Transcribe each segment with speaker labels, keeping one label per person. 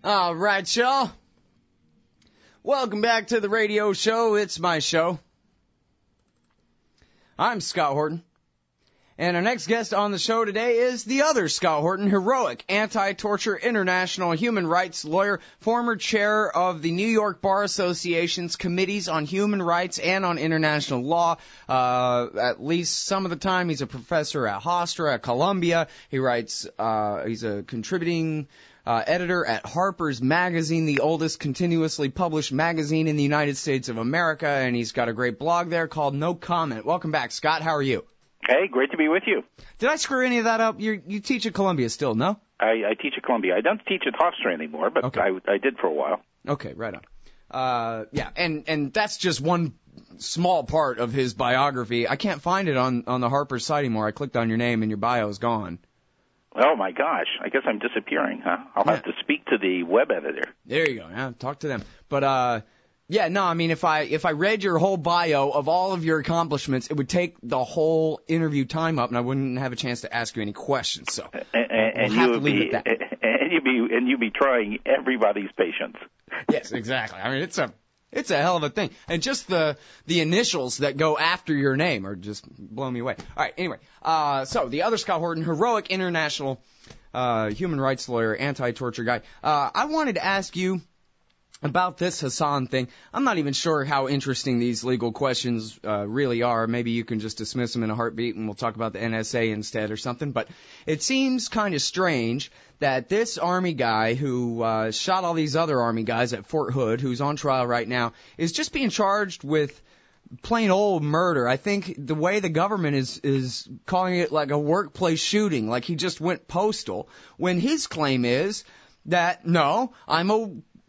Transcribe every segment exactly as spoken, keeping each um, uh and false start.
Speaker 1: All right, y'all. Welcome back to the radio show. It's my show. I'm Scott Horton. And our next guest on the show today is the other Scott Horton, heroic anti-torture international human rights lawyer, former chair of the New York Bar Association's Committees on Human Rights and on International Law. Uh, at least some of the time, he's a professor at Hofstra at Columbia. He writes, uh, he's a contributing uh, editor at Harper's Magazine, the oldest continuously published magazine in the United States of America. And he's got a great blog there called No Comment. Welcome back, Scott. How are you?
Speaker 2: Hey, great to be with you.
Speaker 1: Did I screw any of that up? You you teach at Columbia still, no?
Speaker 2: I, I teach at Columbia. I don't teach at Hofstra anymore, but
Speaker 1: okay.
Speaker 2: I, I did for a while.
Speaker 1: Okay, right on. Uh, yeah, and, and that's just one small part of his biography. I can't find it on, on the Harper site anymore. I clicked on your name and your bio is gone.
Speaker 2: Oh, my gosh. I guess I'm disappearing, huh? I'll
Speaker 1: yeah.
Speaker 2: have to speak to the web editor.
Speaker 1: There you go. Yeah, talk to them. But, uh... Yeah, no, I mean, if I if I read your whole bio of all of your accomplishments, it would take the whole interview time up, and I wouldn't have a chance to ask you any questions. So
Speaker 2: and, and,
Speaker 1: we'll have
Speaker 2: you
Speaker 1: to leave
Speaker 2: be,
Speaker 1: it at that.
Speaker 2: And you'd be and you'd be trying everybody's patience.
Speaker 1: Yes, exactly. I mean, it's a it's a hell of a thing, and just the the initials that go after your name are just blow me away. All right, anyway, uh, so the other Scott Horton, heroic international uh, human rights lawyer, anti-torture guy. Uh, I wanted to ask you about this Hassan thing. I'm not even sure how interesting these legal questions uh, really are. Maybe you can just dismiss them in a heartbeat and we'll talk about the N S A instead or something. But it seems kind of strange that this Army guy who uh, shot all these other Army guys at Fort Hood, who's on trial right now, is just being charged with plain old murder. I think the way the government is is calling it like a workplace shooting, like he just went postal, when his claim is that, no, I'm a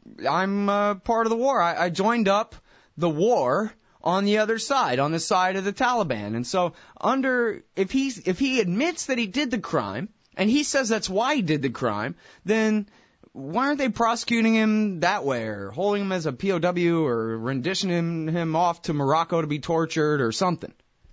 Speaker 1: I'm uh, part of the war. I, I joined up the war on the other side, on the side of the Taliban. And so under, if he's, if he admits that he did the crime, and he says that's why he did the crime, then why aren't they prosecuting him that way, or holding him as a P O W, or renditioning him off to Morocco to be tortured, or something?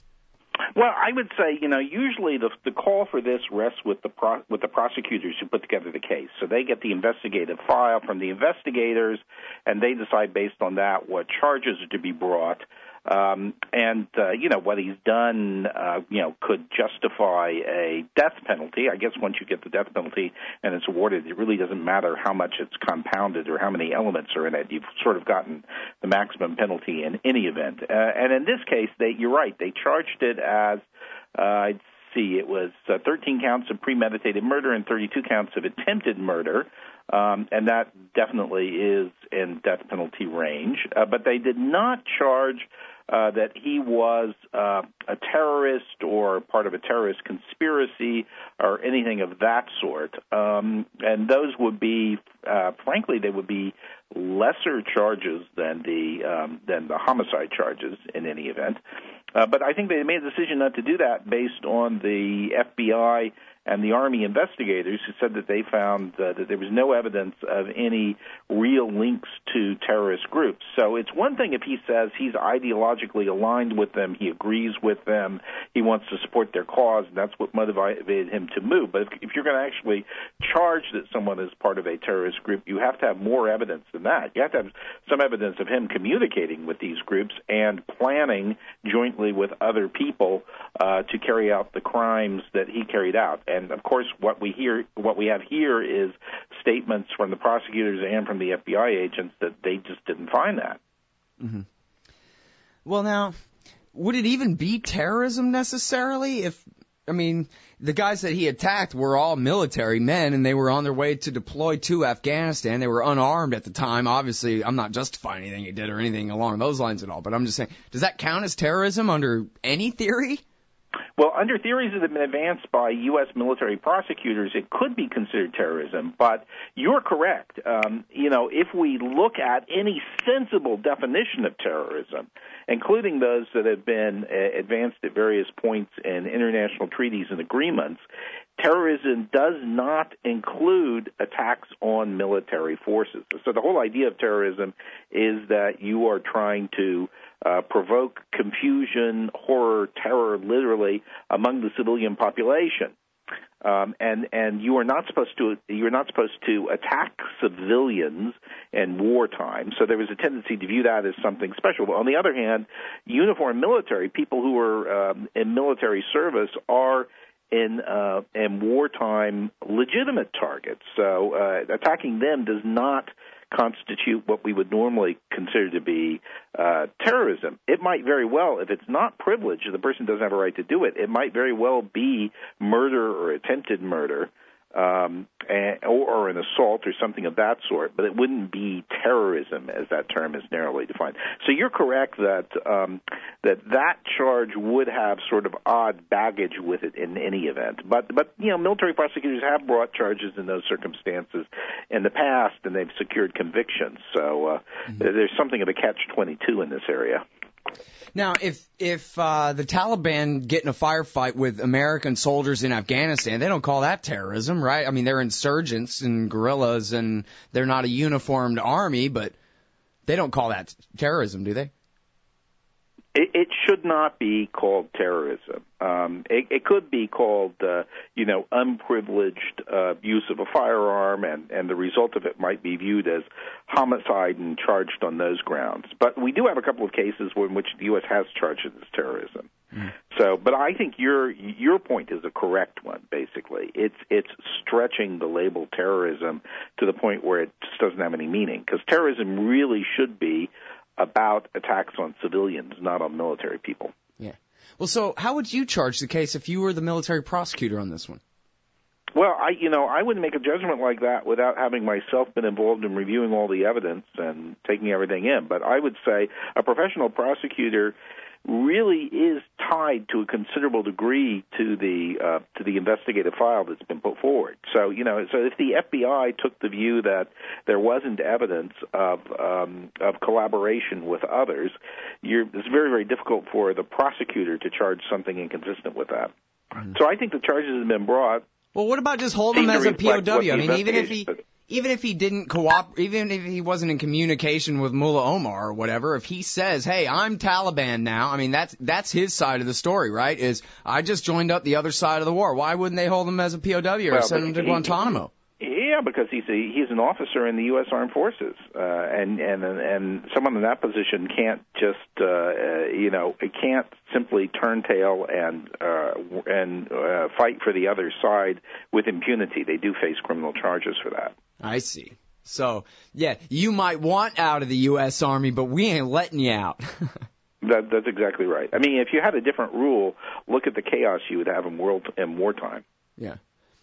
Speaker 2: Well, I would say, you know, usually the the call for this rests with the pro, with the prosecutors who put together the case. So they get the investigative file from the investigators, and they decide based on that what charges are to be brought. Um, and, uh, you know, what he's done, uh, you know, could justify a death penalty. I guess once you get the death penalty and it's awarded, it really doesn't matter how much it's compounded or how many elements are in it. You've sort of gotten the maximum penalty in any event. Uh, and in this case, they, you're right, they charged it as, uh, I'd see, it was uh, thirteen counts of premeditated murder and thirty-two counts of attempted murder. Um, and that definitely is in death penalty range. Uh, but they did not charge Uh, that he was uh, a terrorist or part of a terrorist conspiracy or anything of that sort. Um, and those would be, uh, frankly, they would be lesser charges than the um, than the homicide charges in any event. Uh, but I think they made a decision not to do that based on the F B I and the Army investigators who said that they found uh, that there was no evidence of any real links to terrorist groups. So it's one thing if he says he's ideologically aligned with them, he agrees with them, he wants to support their cause, and that's what motivated him to move. But if, if you're going to actually charge that someone is part of a terrorist group, you have to have more evidence than that. You have to have some evidence of him communicating with these groups and planning jointly with other people uh, to carry out the crimes that he carried out. And of course, what we hear, what we have here is statements from the prosecutors and from the F B I agents that they just didn't find that.
Speaker 1: Mm-hmm. Well, now, would it even be terrorism necessarily? If I mean, the guys that he attacked were all military men, and they were on their way to deploy to Afghanistan. They were unarmed at the time. Obviously, I'm not justifying anything he did or anything along those lines at all. But I'm just saying, does that count as terrorism under any theory?
Speaker 2: Well, under theories that have been advanced by U S military prosecutors, it could be considered terrorism. But you're correct. Um, you know, if we look at any sensible definition of terrorism, including those that have been uh, advanced at various points in international treaties and agreements, terrorism does not include attacks on military forces. So the whole idea of terrorism is that you are trying to uh, provoke confusion, horror, terror, literally, among the civilian population. Um, and and you are not supposed to you're not supposed to attack civilians in wartime. So there was a tendency to view that as something special. But on the other hand, uniformed military people who are um, in military service are in uh, in wartime legitimate targets. So uh, attacking them does not constitute what we would normally consider to be uh, terrorism. It might very well, if it's not privilege, the person doesn't have a right to do it, it might very well be murder or attempted murder, um, and, or, or an assault or something of that sort, but it wouldn't be terrorism as that term is narrowly defined. So you're correct that um, that that charge would have sort of odd baggage with it in any event. But, but you know, military prosecutors have brought charges in those circumstances in the past, and they've secured convictions. So uh, mm-hmm. there's something of a catch twenty-two in this area.
Speaker 1: Now, if if uh, the Taliban get in a firefight with American soldiers in Afghanistan, they don't call that terrorism, right? I mean, they're insurgents and guerrillas, and they're not a uniformed army, but they don't call that terrorism, do they?
Speaker 2: It, it should not be called terrorism. Um, it, it could be called, uh, you know, unprivileged uh, use of a firearm, and, and the result of it might be viewed as homicide and charged on those grounds. But we do have a couple of cases in which the U S has charged it as terrorism. Mm. So, but I think your your point is a correct one. Basically, it's it's stretching the label terrorism to the point where it just doesn't have any meaning, because terrorism really should be about attacks on civilians, not on military people.
Speaker 1: Yeah. Well, so how would you charge the case if you were the military prosecutor on this one?
Speaker 2: Well, I, you know, I wouldn't make a judgment like that without having myself been involved in reviewing all the evidence and taking everything in. But I would say a professional prosecutor really is tied to a considerable degree to the uh, to the investigative file that's been put forward. So, you know, so if the F B I took the view that there wasn't evidence of um, of collaboration with others, you're, it's very, very difficult for the prosecutor to charge something inconsistent with that. Mm-hmm. So I think the charges have been brought.
Speaker 1: Well, what about just hold him as a P O W? I mean, even if he even if he didn't cooperate, even if he wasn't in communication with Mullah Omar or whatever, if he says, "Hey, I'm Taliban now," I mean, that's that's his side of the story, right? Is I just joined up the other side of the war. Why wouldn't they hold him as a P O W or
Speaker 2: well,
Speaker 1: send him to
Speaker 2: he,
Speaker 1: Guantanamo?
Speaker 2: Yeah, because he's a, he's an officer in the U S Armed Forces, uh, and and and someone in that position can't just uh, uh, you know it can't simply turn tail and uh, and uh, fight for the other side with impunity. They do face criminal charges for that.
Speaker 1: I see. So yeah, you might want out of the U S Army, but we ain't letting you out.
Speaker 2: that, that's exactly right. I mean, if you had a different rule, look at the chaos you would have in world in wartime.
Speaker 1: Yeah.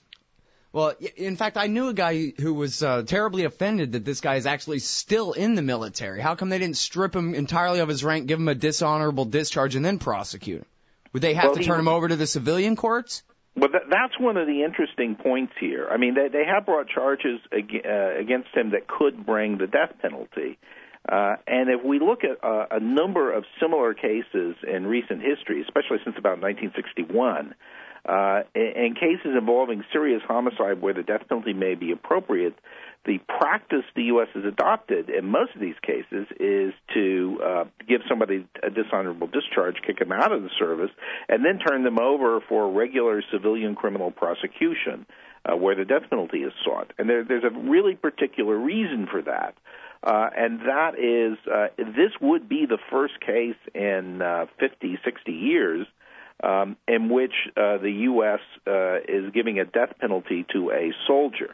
Speaker 1: Well, in fact, I knew a guy who was uh, terribly offended that this guy is actually still in the military. How come they didn't strip him entirely of his rank, give him a dishonorable discharge, and then prosecute him? Would they have
Speaker 2: well,
Speaker 1: to
Speaker 2: he,
Speaker 1: turn him over to the civilian courts?
Speaker 2: Well, that, that's one of the interesting points here. I mean, they, they have brought charges ag- uh, against him that could bring the death penalty. Uh, and if we look at uh, a number of similar cases in recent history, especially since about nineteen sixty-one, Uh, in cases involving serious homicide where the death penalty may be appropriate, the practice the U S has adopted in most of these cases is to uh, give somebody a dishonorable discharge, kick them out of the service, and then turn them over for regular civilian criminal prosecution uh, where the death penalty is sought. And there, there's a really particular reason for that. Uh, and that is uh, this would be the first case in uh, fifty, sixty years Um, in which uh, the U S uh, is giving a death penalty to a soldier.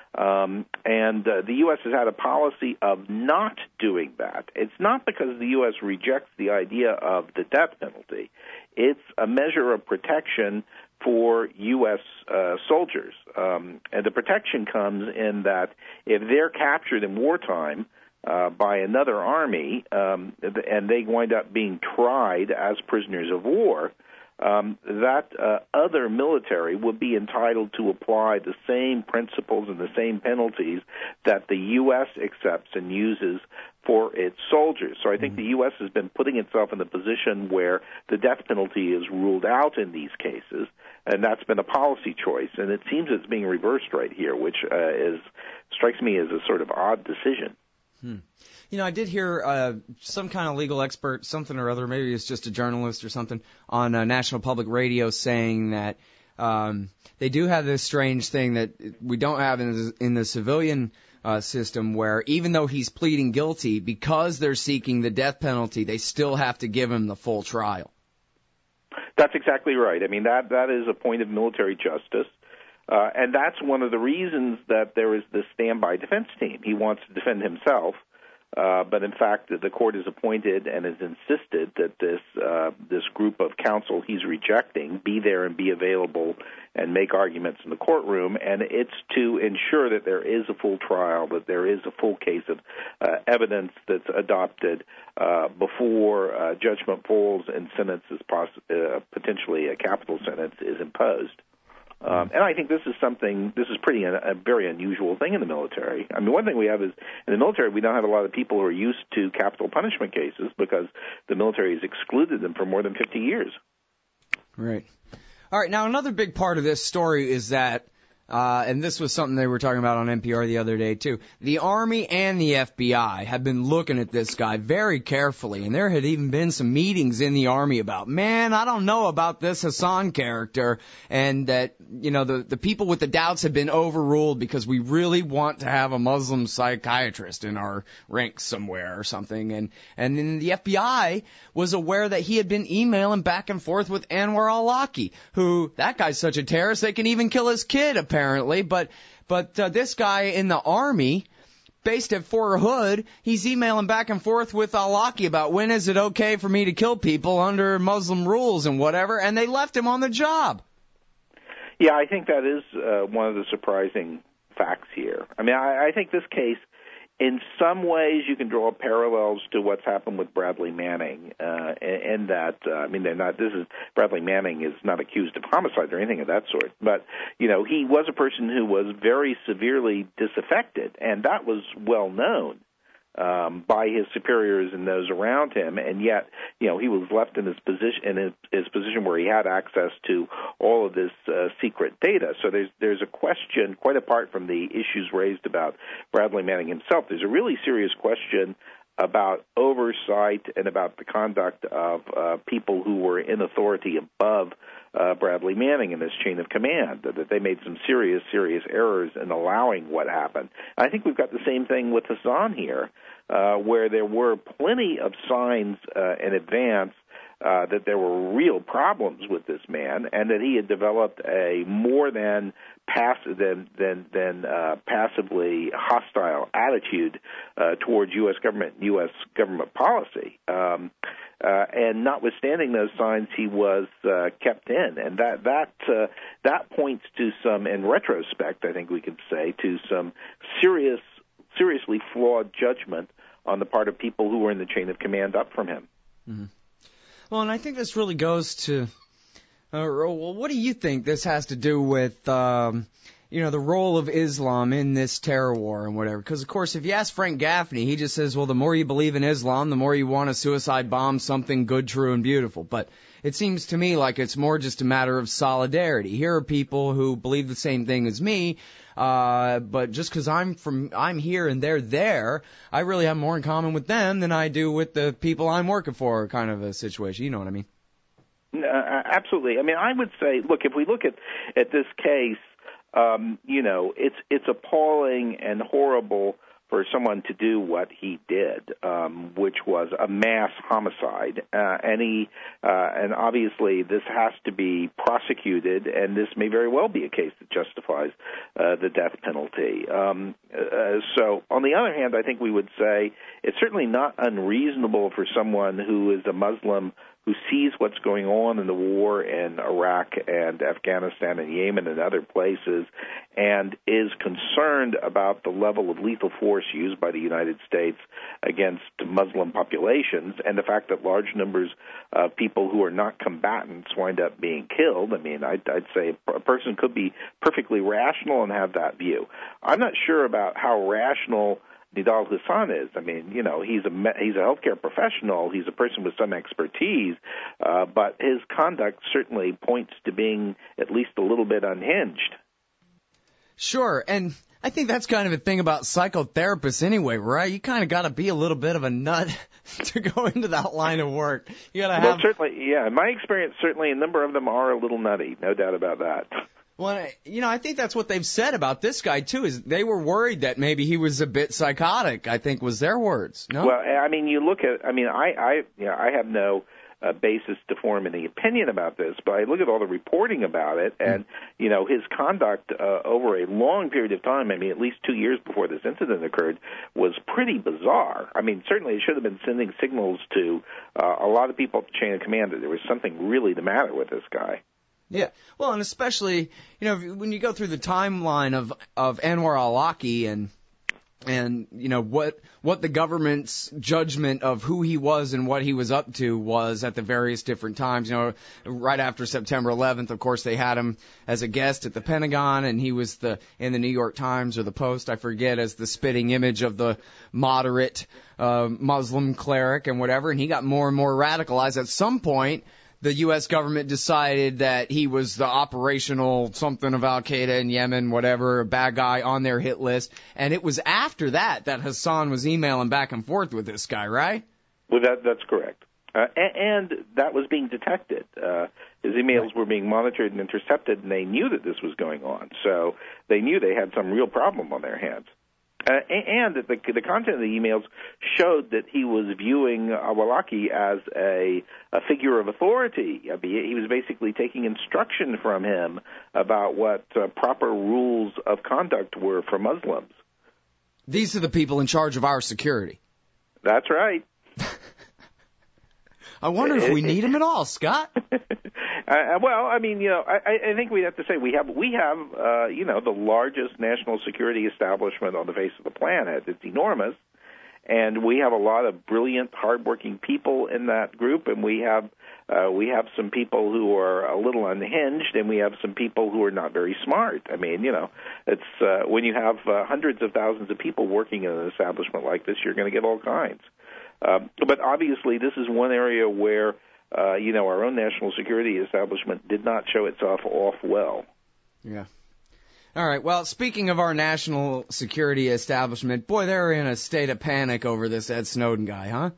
Speaker 2: Um, and uh, the U S has had a policy of not doing that. It's not because the U S rejects the idea of the death penalty. It's a measure of protection for U S uh, soldiers. Um, and the protection comes in that if they're captured in wartime uh, by another army um, and they wind up being tried as prisoners of war, Um, that uh, other military would be entitled to apply the same principles and the same penalties that the U S accepts and uses for its soldiers. So I think the U S has been putting itself in the position where the death penalty is ruled out in these cases, and that's been a policy choice. And it seems it's being reversed right here, which uh, is strikes me as a sort of odd decision.
Speaker 1: Hmm. You know, I did hear uh, some kind of legal expert, something or other, maybe it's just a journalist or something, on uh, National Public Radio saying that um, they do have this strange thing that we don't have in the, in the civilian uh, system, where even though he's pleading guilty, because they're seeking the death penalty, they still have to give him the full trial.
Speaker 2: That's exactly right. I mean, that that is a point of military justice. Uh, and that's one of the reasons that there is this standby defense team. He wants to defend himself, uh, but in fact, the court has appointed and has insisted that this uh, this group of counsel he's rejecting be there and be available and make arguments in the courtroom. And it's to ensure that there is a full trial, that there is a full case of uh, evidence that's adopted uh, before uh, judgment falls and sentence is poss- uh, potentially a capital sentence is imposed. Um, and I think this is something, this is pretty a, a very unusual thing in the military. I mean, one thing we have is, in the military, we don't have a lot of people who are used to capital punishment cases because the military has excluded them for more than fifty years.
Speaker 1: Right. All right, now another big part of this story is that, uh, and this was something they were talking about on N P R the other day too, the Army and the F B I have been looking at this guy very carefully, and there had even been some meetings in the Army about, man, I don't know about this Hassan character, and that, you know, the, the people with the doubts have been overruled because we really want to have a Muslim psychiatrist in our ranks somewhere or something, and, and then the F B I was aware that he had been emailing back and forth with Anwar al-Awlaki, who, that guy's such a terrorist, they can even kill his kid, apparently. Apparently, but but uh, this guy in the Army, based at Fort Hood, he's emailing back and forth with al-Awlaki about when is it okay for me to kill people under Muslim rules and whatever, and they left him on the job.
Speaker 2: Yeah, I think that is uh, one of the surprising facts here. I mean, I, I think this case, in some ways, you can draw parallels to what's happened with Bradley Manning, uh, in that, uh, I mean, they're not, this is, Bradley Manning is not accused of homicide or anything of that sort, but, you know, he was a person who was very severely disaffected, and that was well known. Um, by his superiors and those around him, and yet, you know, he was left in his position in his, his position where he had access to all of this uh, secret data. So there's there's a question, quite apart from the issues raised about Bradley Manning himself. There's a really serious question about oversight and about the conduct of uh, people who were in authority above uh, Bradley Manning in this chain of command, that, that they made some serious, serious errors in allowing what happened. I think we've got the same thing with Hassan here, uh, where there were plenty of signs uh, in advance Uh, that there were real problems with this man, and that he had developed a more than passive than than than uh, passively hostile attitude uh, towards U S government, U S government policy. Um, uh, and notwithstanding those signs, he was uh, kept in, and that that uh, that points to some, in retrospect, I think we could say, to some serious, seriously flawed judgment on the part of people who were in the chain of command up from him.
Speaker 1: Mm-hmm. Well, and I think this really goes to, uh, well, what do you think this has to do with, um, you know, the role of Islam in this terror war and whatever? Because, of course, if you ask Frank Gaffney, he just says, well, the more you believe in Islam, the more you want to suicide bomb something good, true, and beautiful. But it seems to me like it's more just a matter of solidarity. Here are people who believe the same thing as me, uh, but just because I'm from, I'm here and they're there, I really have more in common with them than I do with the people I'm working for, kind of a situation. You know what I mean?
Speaker 2: Uh, absolutely. I mean, I would say, look, if we look at, at this case, um, you know, it's it's appalling and horrible for someone to do what he did, um, which was a mass homicide. Uh, and he, uh, and obviously this has to be prosecuted, and this may very well be a case that justifies uh, the death penalty. Um, uh, so, on the other hand, I think we would say it's certainly not unreasonable for someone who is a Muslim who sees what's going on in the war in Iraq and Afghanistan and Yemen and other places, and is concerned about the level of lethal force used by the United States against Muslim populations, and the fact that large numbers of people who are not combatants wind up being killed. I mean, I'd, I'd say a person could be perfectly rational and have that view. I'm not sure about how rational Nidal Hasan is. I mean, you know, he's a he's a healthcare professional. He's a person with some expertise, uh, but his conduct certainly points to being at least a little bit unhinged.
Speaker 1: Sure, and I think that's kind of a thing about psychotherapists anyway, right? You kind of got to be a little bit of a nut to go into that line of work. You got to have.
Speaker 2: Well, certainly, yeah. In my experience, certainly a number of them are a little nutty, no doubt about that.
Speaker 1: Well, you know, I think that's what they've said about this guy too. Is they were worried that maybe he was a bit psychotic. I think was their words. No.
Speaker 2: Well, I mean, you look at. I mean, I, I, you know, I have no. Uh, basis to form any opinion about this, but I look at all the reporting about it, and you know his conduct uh, over a long period of time. I mean, at least two years before this incident occurred, was pretty bizarre. I mean, certainly it should have been sending signals to uh, a lot of people at the chain of command that there was something really the matter with this guy.
Speaker 1: Yeah, well, and especially you know when you go through the timeline of of Anwar al-Awlaki and. And, you know, what what the government's judgment of who he was and what he was up to was at the various different times. You know, right after September eleventh, of course, they had him as a guest at the Pentagon, and he was the in the New York Times or the Post, I forget, as the spitting image of the moderate uh, Muslim cleric and whatever. And he got more and more radicalized. At some point, the U S government decided that he was the operational something of Al-Qaeda in Yemen, whatever, a bad guy on their hit list. And it was after that that Hassan was emailing back and forth with this guy, right?
Speaker 2: Well, that that's correct. Uh, and, and that was being detected. Uh, his emails were being monitored and intercepted, and they knew that this was going on. So they knew they had some real problem on their hands. Uh, and the, the content of the emails showed that he was viewing al-Awlaki as a, a figure of authority. I mean, he was basically taking instruction from him about what uh, proper rules of conduct were for Muslims.
Speaker 1: These are the people in charge of our security.
Speaker 2: That's right.
Speaker 1: I wonder if we need him at all, Scott.
Speaker 2: Uh, well, I mean, you know, I, I think we'd have to say we have, we have, uh, you know, the largest national security establishment on the face of the planet. It's enormous, and we have a lot of brilliant, hardworking people in that group, and we have, uh, we have some people who are a little unhinged, and we have some people who are not very smart. I mean, you know, it's uh, when you have uh, hundreds of thousands of people working in an establishment like this, you're going to get all kinds. Um, but obviously, this is one area where. Uh, you know, our own national security establishment did not show itself off well.
Speaker 1: Yeah. All right. Well, speaking of our national security establishment, boy, they're in a state of panic over this Ed Snowden guy, huh?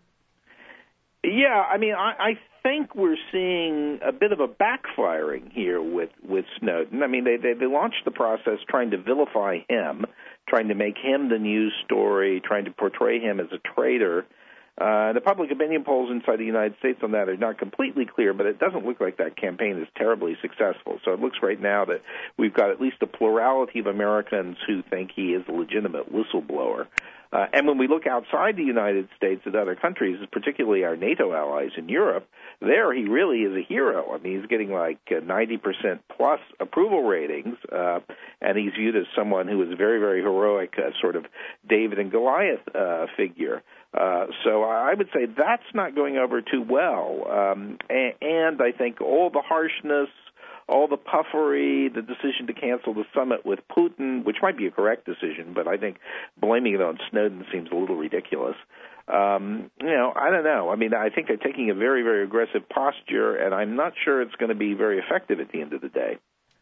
Speaker 2: Yeah. I mean, I, I think we're seeing a bit of a backfiring here with, with Snowden. I mean, they, they, they launched the process trying to vilify him, trying to make him the news story, trying to portray him as a traitor. Uh, the public opinion polls inside the United States on that are not completely clear, but it doesn't look like that campaign is terribly successful. So it looks right now that we've got at least a plurality of Americans who think he is a legitimate whistleblower. Uh, and when we look outside the United States at other countries, particularly our NATO allies in Europe, there he really is a hero. I mean, he's getting like uh, ninety percent plus approval ratings, uh, and he's viewed as someone who is a very, very heroic uh, sort of David and Goliath uh, figure. Uh, so I would say that's not going over too well. Um, and, and I think all the harshness, all the puffery, the decision to cancel the summit with Putin, which might be a correct decision, but I think blaming it on Snowden seems a little ridiculous. Um, you know, I don't know. I mean, I think they're taking a very, very aggressive posture, and I'm not sure it's going to be very effective at the end of the day.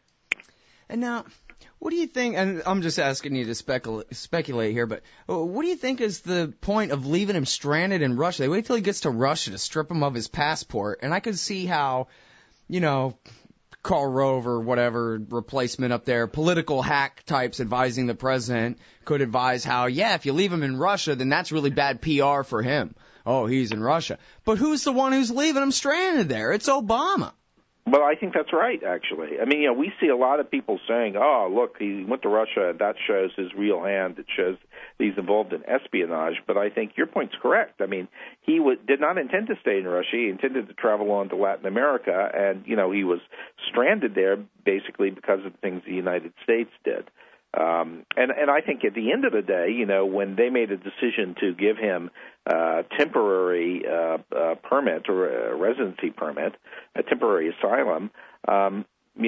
Speaker 1: And now, what do you think, and I'm just asking you to specul- speculate here, but what do you think is the point of leaving him stranded in Russia? They wait till he gets to Russia to strip him of his passport, and I could see how, you know, Karl Rove or whatever replacement up there, political hack types advising the president could advise how, yeah, if you leave him in Russia, then that's really bad P R for him. Oh, he's in Russia. But who's the one who's leaving him stranded there? It's Obama.
Speaker 2: Well, I think that's right, actually. I mean, you know, we see a lot of people saying, oh, look, he went to Russia, and that shows his real hand. It shows he's involved in espionage. But I think your point's correct. I mean, he w- did not intend to stay in Russia. He intended to travel on to Latin America, and, you know, he was stranded there basically because of the things the United States did. Um, and, and I think at the end of the day, you know, when they made a decision to give him a temporary uh, uh, permit or a residency permit, a temporary asylum, um, you know,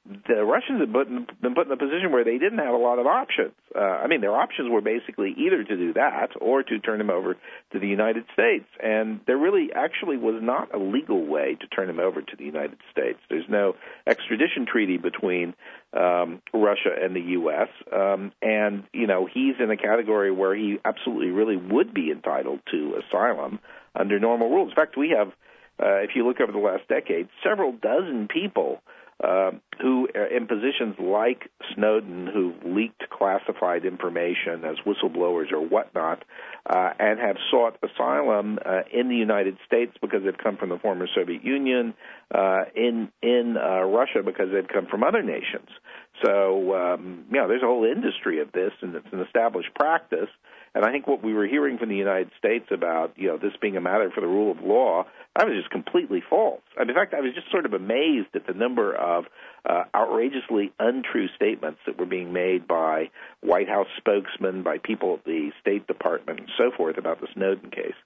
Speaker 2: the Russians had put in, been put in a position where they didn't have a lot of options. Uh, I mean, their options were basically either to do that or to turn him over to the United States. And there really actually was not a legal way to turn him over to the United States. There's no extradition treaty between um, Russia and the U S Um, and, you know, he's in a category where he absolutely really would be entitled to asylum under normal rules. In fact, we have, uh, if you look over the last decade, several dozen people Uh, who are in positions like Snowden, who leaked classified information as whistleblowers or whatnot, uh, and have sought asylum uh, in the United States because they've come from the former Soviet Union, uh, in in uh, Russia because they've come from other nations. So, um, you know, there's a whole industry of this, and it's an established practice. And I think what we were hearing from the United States about, you know, this being a matter for the rule of law, that was just completely false. I mean, in fact, I was just sort of amazed at the number of uh, outrageously untrue statements that were being made by White House spokesmen, by people at the State Department, and so forth about the Snowden case.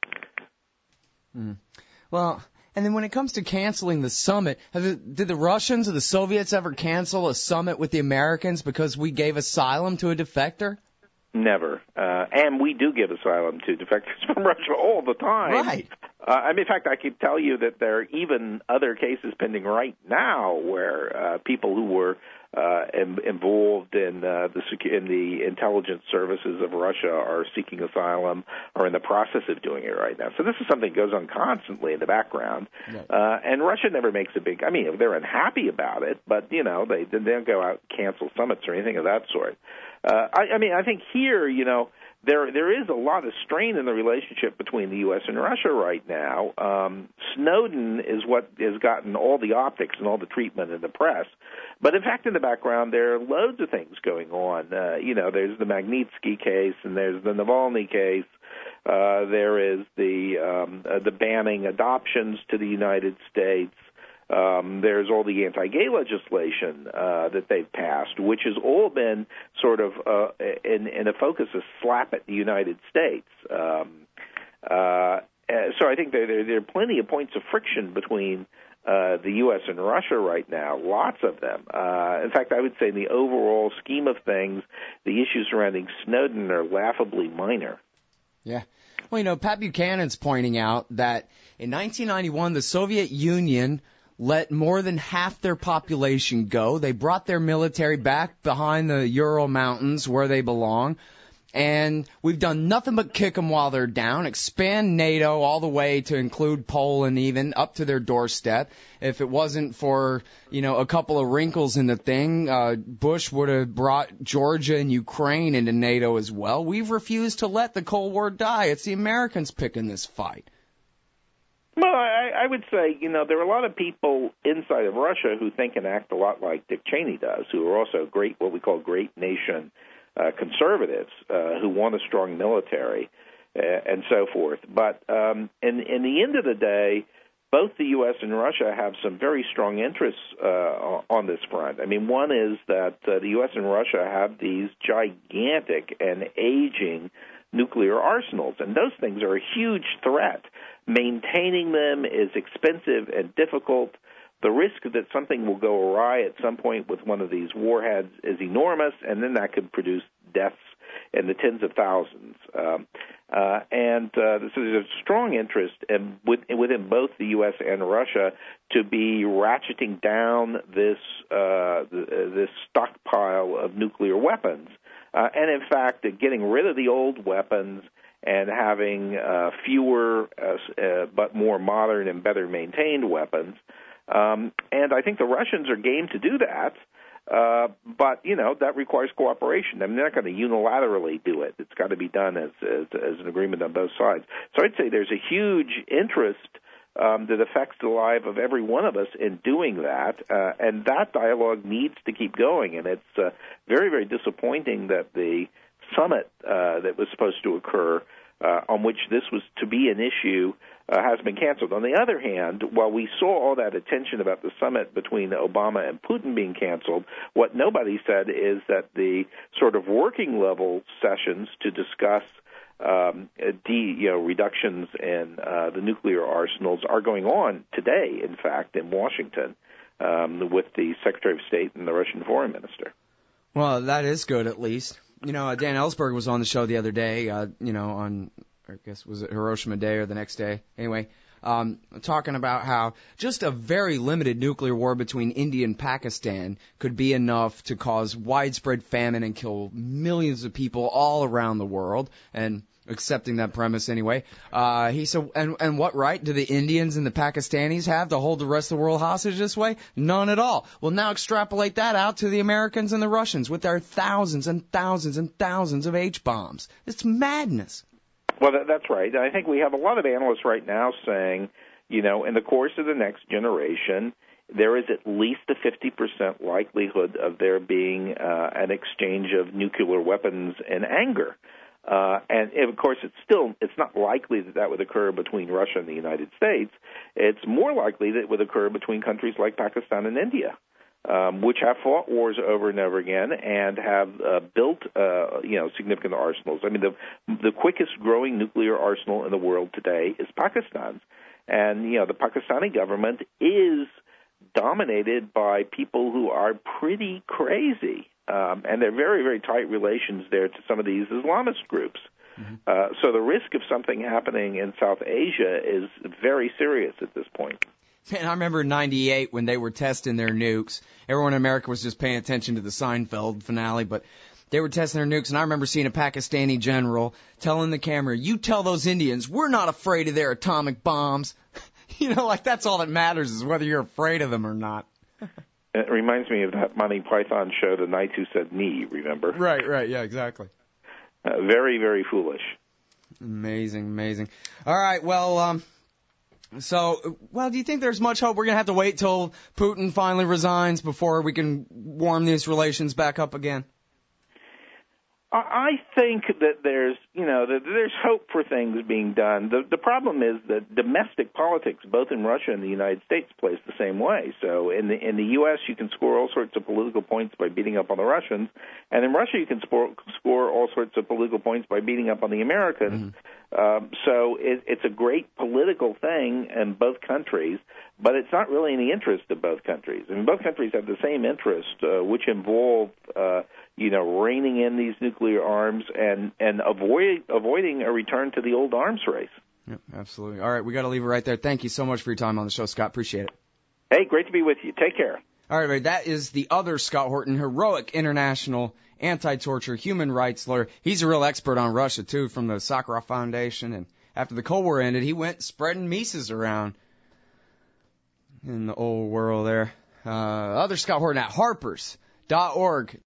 Speaker 1: Mm. Well, and then when it comes to canceling the summit, have the, did the Russians or the Soviets ever cancel a summit with the Americans because we gave asylum to a defector?
Speaker 2: Never. Uh, and we do give asylum to defectors from Russia all the time.
Speaker 1: Right.
Speaker 2: Uh, I mean, in fact, I could tell you that there are even other cases pending right now where uh, people who were uh, in, involved in, uh, the secu- in the intelligence services of Russia are seeking asylum or in the process of doing it right now. So this is something that goes on constantly in the background. Right. Uh, and Russia never makes a big – I mean, they're unhappy about it, but, you know, they, they don't go out and cancel summits or anything of that sort. Uh, I, I mean, I think here, you know, there there is a lot of strain in the relationship between the U S and Russia right now. Um, Snowden is what has gotten all the optics and all the treatment in the press. But, in fact, in the background, there are loads of things going on. Uh, you know, there's the Magnitsky case and there's the Navalny case. Uh, there is the um, uh, the banning adoptions to the United States. Um, there's all the anti-gay legislation uh, that they've passed, which has all been sort of uh, in, in a focus of slap at the United States. Um, uh, so I think there, there, there are plenty of points of friction between uh, the U S and Russia right now, lots of them. Uh, in fact, I would say in the overall scheme of things, the issues surrounding Snowden are laughably minor.
Speaker 1: Yeah. Well, you know, Pat Buchanan's pointing out that in nineteen ninety-one, the Soviet Union let more than half their population go. They brought their military back behind the Ural Mountains where they belong. And we've done nothing but kick them while they're down, expand NATO all the way to include Poland even up to their doorstep. If it wasn't for, you know, a couple of wrinkles in the thing, uh, Bush would have brought Georgia and Ukraine into NATO as well. We've refused to let the Cold War die. It's the Americans picking this fight.
Speaker 2: Well, I, I would say, you know, there are a lot of people inside of Russia who think and act a lot like Dick Cheney does, who are also great, what we call great nation uh, conservatives, uh, who want a strong military uh, and so forth. But um, in, in the end of the day, both the U S and Russia have some very strong interests uh, on this front. I mean, one is that uh, the U S and Russia have these gigantic and aging nuclear arsenals, and those things are a huge threat. Maintaining them is expensive and difficult. The risk that something will go awry at some point with one of these warheads is enormous, and then that could produce deaths in the tens of thousands. Um, uh, and uh, so there's a strong interest in, within both the U S and Russia to be ratcheting down this uh, this stockpile of nuclear weapons. Uh, and, in fact, getting rid of the old weapons and having uh, fewer uh, uh, but more modern and better maintained weapons. Um, and I think the Russians are game to do that, uh, but, you know, that requires cooperation. I mean, they're not going to unilaterally do it. It's got to be done as, as, as an agreement on both sides. So I'd say there's a huge interest um, that affects the life of every one of us in doing that, uh, and that dialogue needs to keep going. And it's uh, very, very disappointing that the summit uh, that was supposed to occur, uh, on which this was to be an issue, uh, has been canceled. On the other hand, while we saw all that attention about the summit between Obama and Putin being canceled, what nobody said is that the sort of working level sessions to discuss um, de, you know, reductions in uh, the nuclear arsenals are going on today, in fact, in Washington. um, with the Secretary of State and the Russian Foreign Minister.
Speaker 1: Well, that is good, at least. You know, uh, Dan Ellsberg was on the show the other day, uh, you know, on, I guess, was it Hiroshima Day or the next day? Anyway, um, talking about how just a very limited nuclear war between India and Pakistan could be enough to cause widespread famine and kill millions of people all around the world. And accepting that premise anyway, uh, he said, and, and what right do the Indians and the Pakistanis have to hold the rest of the world hostage this way? None at all. Well, now extrapolate that out to the Americans and the Russians with their thousands and thousands and thousands of H-bombs. It's madness.
Speaker 2: Well, that, that's right. I think we have a lot of analysts right now saying, you know, in the course of the next generation, there is at least a fifty percent likelihood of there being uh, an exchange of nuclear weapons in anger. Uh, and of course, it's still it's not likely that that would occur between Russia and the United States. It's more likely that it would occur between countries like Pakistan and India, um, which have fought wars over and over again and have uh, built uh, you know significant arsenals. I mean, the the quickest growing nuclear arsenal in the world today is Pakistan's, and you know the Pakistani government is dominated by people who are pretty crazy. Um, and there are very, very tight relations there to some of these Islamist groups. Mm-hmm. Uh, so the risk of something happening in South Asia is very serious at this point.
Speaker 1: And I remember in ninety-eight when they were testing their nukes. Everyone in America was just paying attention to the Seinfeld finale, but they were testing their nukes, and I remember seeing a Pakistani general telling the camera, you tell those Indians, we're not afraid of their atomic bombs. You know, like that's all that matters is whether you're afraid of them or not.
Speaker 2: It reminds me of that Monty Python show, The Knights Who Said Me, remember?
Speaker 1: Right, right, yeah, exactly.
Speaker 2: Uh, very, very foolish.
Speaker 1: Amazing, amazing. All right, well, um, so, well, do you think there's much hope we're going to have to wait till Putin finally resigns before we can warm these relations back up again?
Speaker 2: I think that there's, you know, that there's hope for things being done. The the problem is that domestic politics, both in Russia and the United States, plays the same way. So in the in the U S, you can score all sorts of political points by beating up on the Russians, and in Russia, you can score score all sorts of political points by beating up on the Americans. Mm-hmm. Um, so it, it's a great political thing in both countries, but it's not really in the interest of both countries. I mean, both countries have the same interest, uh, which involve, uh, you know, reining in these nuclear arms and and avoid avoiding a return to the old arms race.
Speaker 1: Yep, absolutely. All right, we got to leave it right there. Thank you so much for your time on the show, Scott. Appreciate it.
Speaker 2: Hey, great to be with you. Take care.
Speaker 1: All right, everybody, that is the other Scott Horton, heroic international anti-torture human rights lawyer. He's a real expert on Russia, too, from the Sakharov Foundation. And after the Cold War ended, he went spreading Mises around in the old world there. Uh, other Scott Horton at harpers dot org.